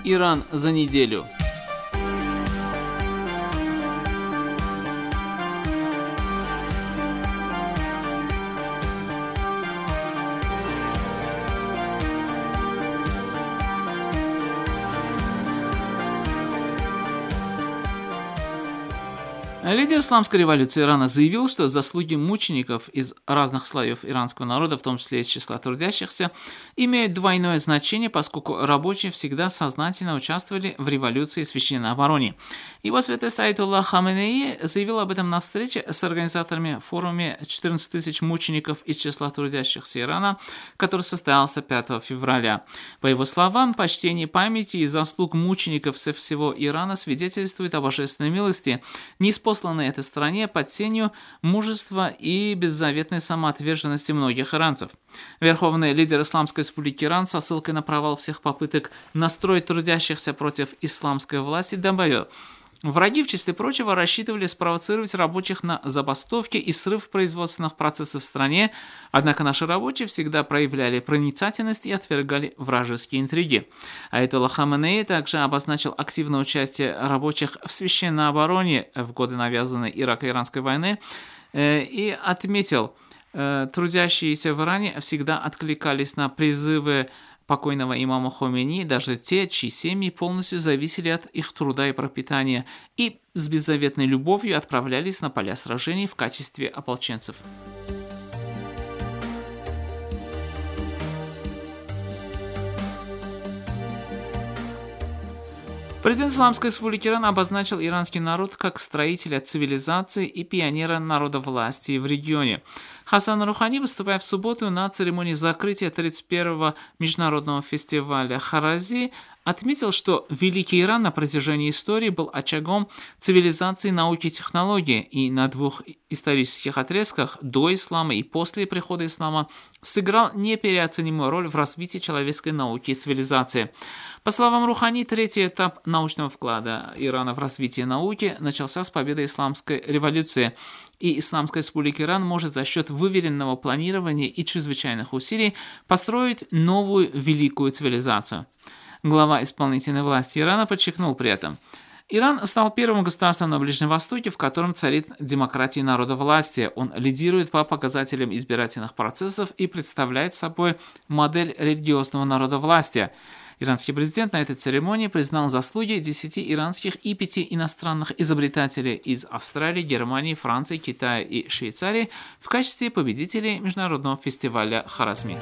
Иран за неделю. Лидер исламской революции Ирана заявил, что заслуги мучеников из разных слоев иранского народа, в том числе из числа трудящихся, имеют двойное значение, поскольку рабочие всегда сознательно участвовали в революции и священной обороне. Его святость Аятоллах Хаменеи заявил об этом на встрече с организаторами форума 14 тысяч мучеников из числа трудящихся Ирана, который состоялся 5 февраля. По его словам, почтение памяти и заслуг мучеников со всего Ирана свидетельствует о божественной милости, ниспосланной этой стране под сенью мужества и беззаветной самоотверженности многих иранцев. Верховный лидер Исламской республики Иран со ссылкой на провал всех попыток настроить трудящихся против исламской власти добавил: враги, в числе прочего, рассчитывали спровоцировать рабочих на забастовки и срыв производственных процессов в стране, однако наши рабочие всегда проявляли проницательность и отвергали вражеские интриги. Аятолла Хаменеи также обозначил активное участие рабочих в священной обороне в годы навязанной Ирако-иранской войны и отметил, трудящиеся в Иране всегда откликались на призывы покойного имама Хомейни, даже те, чьи семьи полностью зависели от их труда и пропитания, и с беззаветной любовью отправлялись на поля сражений в качестве ополченцев. Президент Исламской республики Иран обозначил иранский народ как строителя цивилизации и пионера народовластия в регионе. Хасан Рухани, выступая в субботу на церемонии закрытия 31-го международного фестиваля Харази, отметил, что Великий Иран на протяжении истории был очагом цивилизации, науки и технологий, и на двух исторических отрезках, до ислама и после прихода ислама, сыграл непереоценимую роль в развитии человеческой науки и цивилизации. По словам Рухани, третий этап научного вклада Ирана в развитие науки начался с победы исламской революции, и Исламская республика Иран может за счет выверенного планирования и чрезвычайных усилий построить новую великую цивилизацию. Глава исполнительной власти Ирана подчеркнул при этом: Иран стал первым государством на Ближнем Востоке, в котором царит демократия и народовластие. Он лидирует по показателям избирательных процессов и представляет собой модель религиозного народовластия. Иранский президент на этой церемонии признал заслуги 10 иранских и 5 иностранных изобретателей из Австралии, Германии, Франции, Китая и Швейцарии в качестве победителей международного фестиваля Харазми.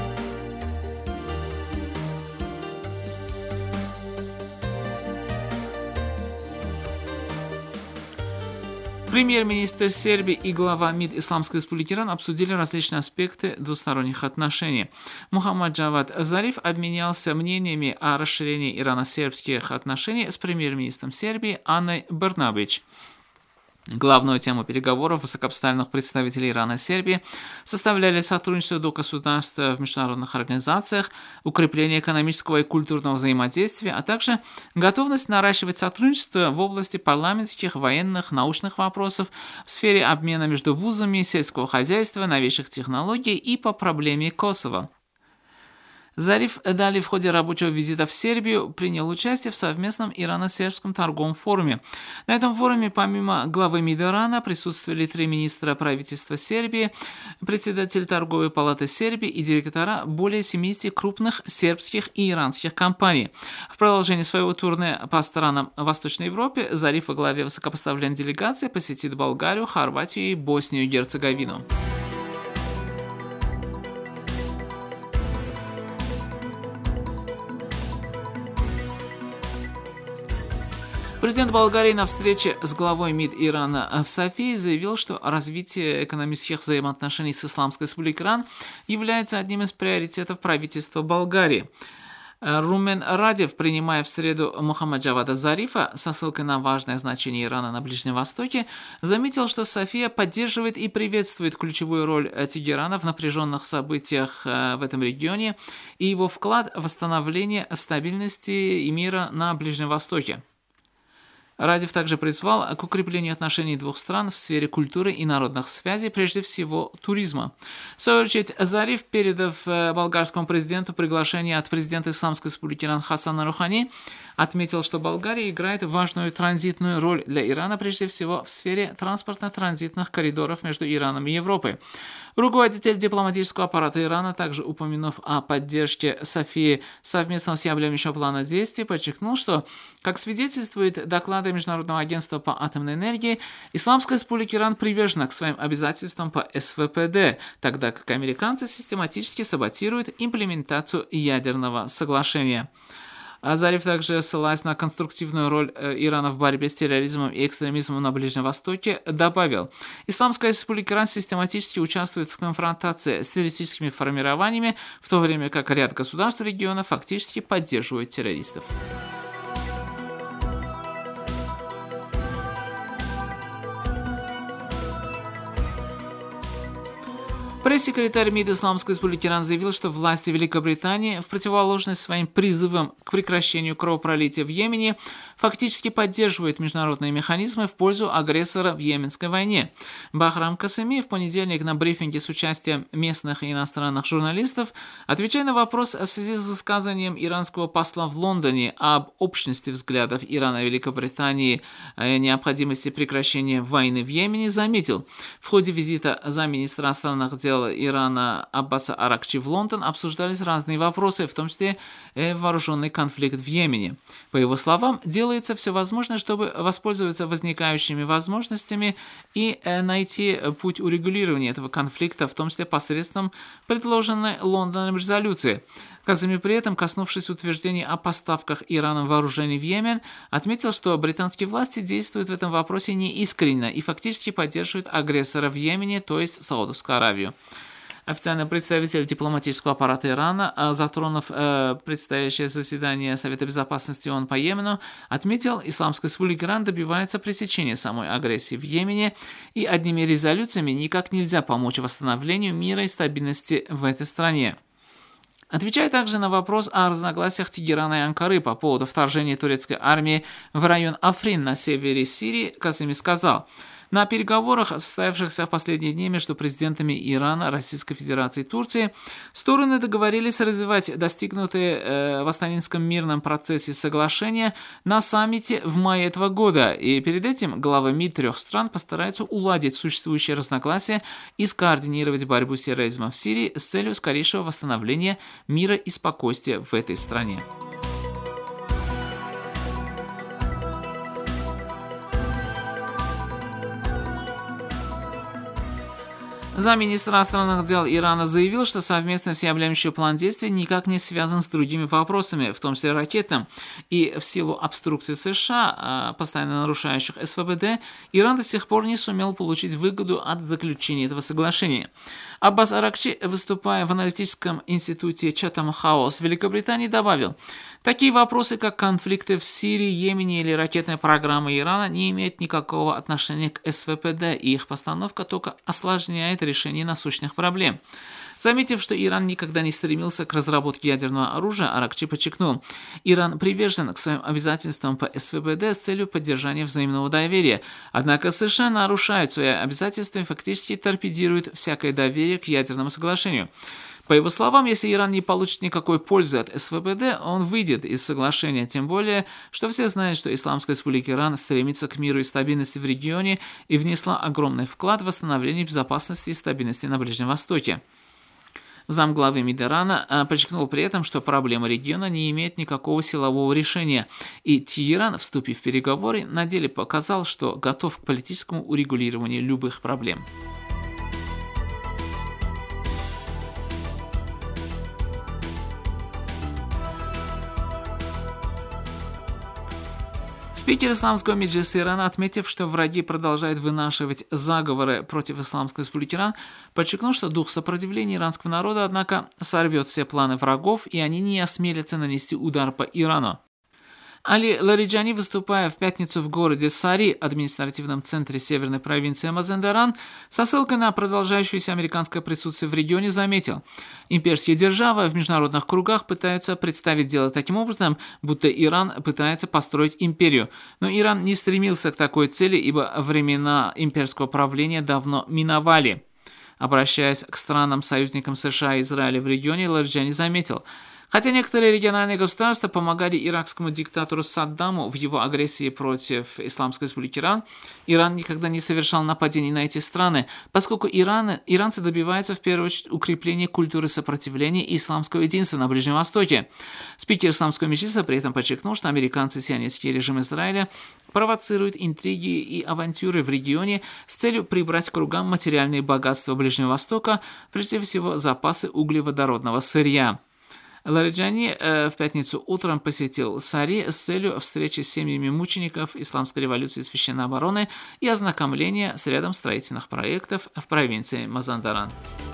Премьер-министр Сербии и глава МИД Исламской республики Иран обсудили различные аспекты двусторонних отношений. Мухаммад Джавад Зариф обменялся мнениями о расширении ирано-сербских отношений с премьер-министром Сербии Анной Брнабич. Главную тему переговоров высокопоставленных представителей Ирана и Сербии составляли сотрудничество двух государств в международных организациях, укрепление экономического и культурного взаимодействия, а также готовность наращивать сотрудничество в области парламентских, военных, научных вопросов, в сфере обмена между вузами, сельского хозяйства, новейших технологий и по проблеме Косово. Зариф далее в ходе рабочего визита в Сербию принял участие в совместном ирано-сербском торговом форуме. На этом форуме помимо главы МИД Ирана присутствовали 3 министра правительства Сербии, председатель торговой палаты Сербии и директора более 70 крупных сербских и иранских компаний. В продолжении своего турне по странам Восточной Европы Зариф во главе высокопоставленной делегации посетит Болгарию, Хорватию и Боснию и Герцеговину. Президент Болгарии на встрече с главой МИД Ирана в Софии заявил, что развитие экономических взаимоотношений с Исламской республикой Иран является одним из приоритетов правительства Болгарии. Румен Радев, принимая в среду Мухаммад Джавада Зарифа со ссылкой на важное значение Ирана на Ближнем Востоке, заметил, что София поддерживает и приветствует ключевую роль Тегерана в напряженных событиях в этом регионе и его вклад в восстановление стабильности и мира на Ближнем Востоке. Радев также призвал к укреплению отношений двух стран в сфере культуры и народных связей, прежде всего туризма. В свою очередь, Зариф, передав болгарскому президенту приглашение от президента Исламской республики Иран Хасана Рухани, отметил, что Болгария играет важную транзитную роль для Ирана, прежде всего в сфере транспортно-транзитных коридоров между Ираном и Европой. Руководитель дипломатического аппарата Ирана, также упомянув о поддержке Софии совместного с Яблемича плана действий, подчеркнул, что, как свидетельствует доклады Международного агентства по атомной энергии, Исламская республика Иран привержена к своим обязательствам по СВПД, тогда как американцы систематически саботируют имплементацию ядерного соглашения. Зариф также, ссылаясь на конструктивную роль Ирана в борьбе с терроризмом и экстремизмом на Ближнем Востоке, добавил: «Исламская республика Иран систематически участвует в конфронтации с террористическими формированиями, в то время как ряд государств региона фактически поддерживают террористов». Пресс-секретарь МИД Исламской республики Иран заявил, что власти Великобритании, в противоположность своим призывам к прекращению кровопролития в Йемене, фактически поддерживают международные механизмы в пользу агрессора в Йеменской войне. Бахрам Касеми в понедельник на брифинге с участием местных и иностранных журналистов, отвечая на вопрос в связи с высказанием иранского посла в Лондоне об общности взглядов Ирана и Великобритании о необходимости прекращения войны в Йемене, заметил: в ходе визита замминистра иностранных дел Ирана Аббаса Аракчи в Лондон обсуждались разные вопросы, в том числе вооруженный конфликт в Йемене. По его словам, делается все возможное, чтобы воспользоваться возникающими возможностями и найти путь урегулирования этого конфликта, в том числе посредством предложенной Лондоном резолюции. Казами при этом, коснувшись утверждений о поставках Ираном вооружений в Йемен, отметил, что британские власти действуют в этом вопросе неискренне и фактически поддерживают агрессора в Йемене, то есть Саудовскую Аравию. Официальный представитель дипломатического аппарата Ирана, затронув предстоящее заседание Совета Безопасности ООН по Йемену, отметил: Исламская республика Иран добивается пресечения самой агрессии в Йемене, и одними резолюциями никак нельзя помочь восстановлению мира и стабильности в этой стране. Отвечая также на вопрос о разногласиях Тегерана и Анкары по поводу вторжения турецкой армии в район Африн на севере Сирии, Касеми сказал: на переговорах, состоявшихся в последние дни между президентами Ирана, Российской Федерации и Турции, стороны договорились развивать достигнутые в Астанинском мирном процессе соглашения на саммите в мае этого года, и перед этим главы МИД трех стран постараются уладить существующие разногласия и скоординировать борьбу с терроризмом в Сирии с целью скорейшего восстановления мира и спокойствия в этой стране. Замминистра иностранных дел Ирана заявил, что совместный всеобъемлющий план действий никак не связан с другими вопросами, в том числе ракетным, и в силу обструкции США, постоянно нарушающих СВПД, Иран до сих пор не сумел получить выгоду от заключения этого соглашения. Аббас Аракчи, выступая в аналитическом институте Chatham House в Великобритании, добавил: такие вопросы, как конфликты в Сирии, Йемене или ракетная программа Ирана, не имеют никакого отношения к СВПД, и их постановка только осложняет решение насущных проблем. Заметив, что Иран никогда не стремился к разработке ядерного оружия, Аракчи подчеркнул: Иран привержен к своим обязательствам по СВПД с целью поддержания взаимного доверия. Однако США нарушают свои обязательства и фактически торпедируют всякое доверие к ядерному соглашению. По его словам, если Иран не получит никакой пользы от СВПД, он выйдет из соглашения, тем более, что все знают, что Исламская республика Иран стремится к миру и стабильности в регионе и внесла огромный вклад в восстановление безопасности и стабильности на Ближнем Востоке. Замглавы МИД Ирана подчеркнул при этом, что проблема региона не имеет никакого силового решения, и Тегеран, вступив в переговоры, на деле показал, что готов к политическому урегулированию любых проблем. Спикер исламского меджлиса Ирана, отметив, что враги продолжают вынашивать заговоры против Исламской республики Иран, подчеркнул, что дух сопротивления иранского народа, однако, сорвет все планы врагов, и они не осмелятся нанести удар по Ирану. Али Лариджани, выступая в пятницу в городе Сари, административном центре северной провинции Мазандаран, со ссылкой на продолжающееся американское присутствие в регионе, заметил: имперские державы в международных кругах пытаются представить дело таким образом, будто Иран пытается построить империю. Но Иран не стремился к такой цели, ибо времена имперского правления давно миновали. Обращаясь к странам-союзникам США и Израиля в регионе, Лариджани заметил: хотя некоторые региональные государства помогали иракскому диктатору Саддаму в его агрессии против Исламской республики Иран, Иран никогда не совершал нападений на эти страны, поскольку иранцы добиваются в первую очередь укрепления культуры сопротивления и исламского единства на Ближнем Востоке. Спикер исламского меджлиса при этом подчеркнул, что американцы и сионистский режим Израиля провоцируют интриги и авантюры в регионе с целью прибрать к рукам материальные богатства Ближнего Востока, прежде всего запасы углеводородного сырья. Лариджани в пятницу утром посетил Сари с целью встречи с семьями мучеников Исламской революции и священной обороны и ознакомления с рядом строительных проектов в провинции Мазандаран.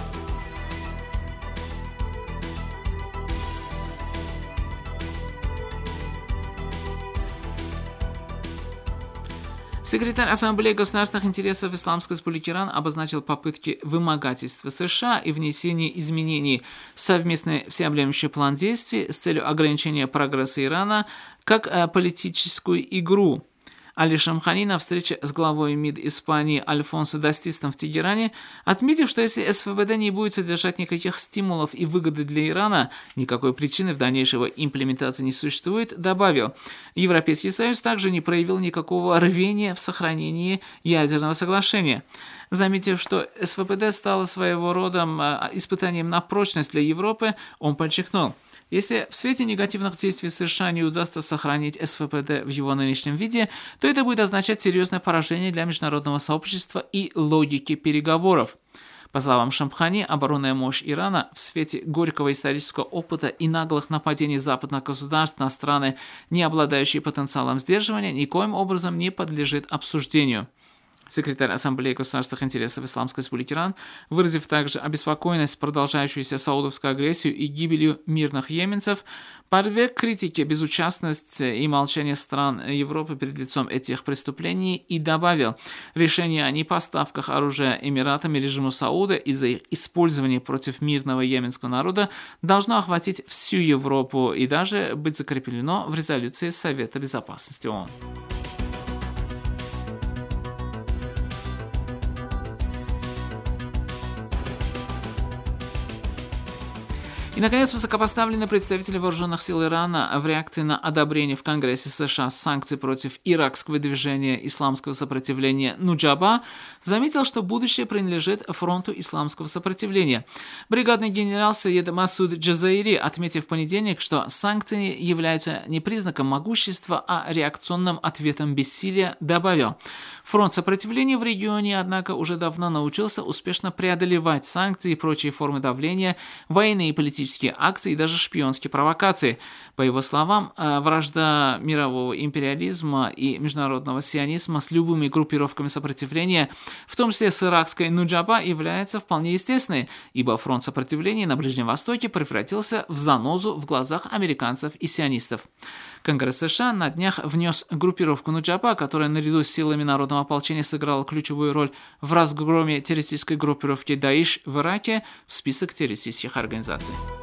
Секретарь Ассамблеи государственных интересов Исламской республики Иран обозначил попытки вымогательства США и внесения изменений в совместный всеобъемлющий план действий с целью ограничения прогресса Ирана как политическую игру. Али Шамхани на встрече с главой МИД Испании Альфонсо Дастистом в Тегеране, отметив, что если СВПД не будет содержать никаких стимулов и выгоды для Ирана, никакой причины в дальнейшей его имплементации не существует, добавил: Европейский Союз также не проявил никакого рвения в сохранении ядерного соглашения. Заметив, что СВПД стало своего рода испытанием на прочность для Европы, он подчеркнул: если в свете негативных действий США не удастся сохранить СВПД в его нынешнем виде, то это будет означать серьезное поражение для международного сообщества и логики переговоров. По словам Шамхани, оборонная мощь Ирана в свете горького исторического опыта и наглых нападений западных государств на страны, не обладающие потенциалом сдерживания, никоим образом не подлежит обсуждению. Секретарь Ассамблеи государственных интересов Исламской республики Иран, выразив также обеспокоенность продолжающейся саудовской агрессией и гибелью мирных йеменцев, подверг критике безучастность и молчание стран Европы перед лицом этих преступлений и добавил: решение о непоставках оружия Эмиратам и режиму Сауда из-за их использования против мирного йеменского народа должно охватить всю Европу и даже быть закреплено в резолюции Совета Безопасности ООН. И, наконец, высокопоставленный представитель вооруженных сил Ирана в реакции на одобрение в Конгрессе США санкций против иракского движения исламского сопротивления Нуджаба заметил, что будущее принадлежит фронту исламского сопротивления. Бригадный генерал Саид Масуд Джазаири, отметив в понедельник, что санкции являются не признаком могущества, а реакционным ответом бессилия, добавил: фронт сопротивления в регионе, однако, уже давно научился успешно преодолевать санкции и прочие формы давления, военные и политические акции и даже шпионские провокации. По его словам, вражда мирового империализма и международного сионизма с любыми группировками сопротивления, в том числе с иракской Нуджаба, является вполне естественной, ибо фронт сопротивления на Ближнем Востоке превратился в занозу в глазах американцев и сионистов. Конгресс США на днях внес группировку Нуджаба, которая наряду с силами народного ополчения сыграла ключевую роль в разгроме террористической группировки Даиш в Ираке, в список террористических организаций.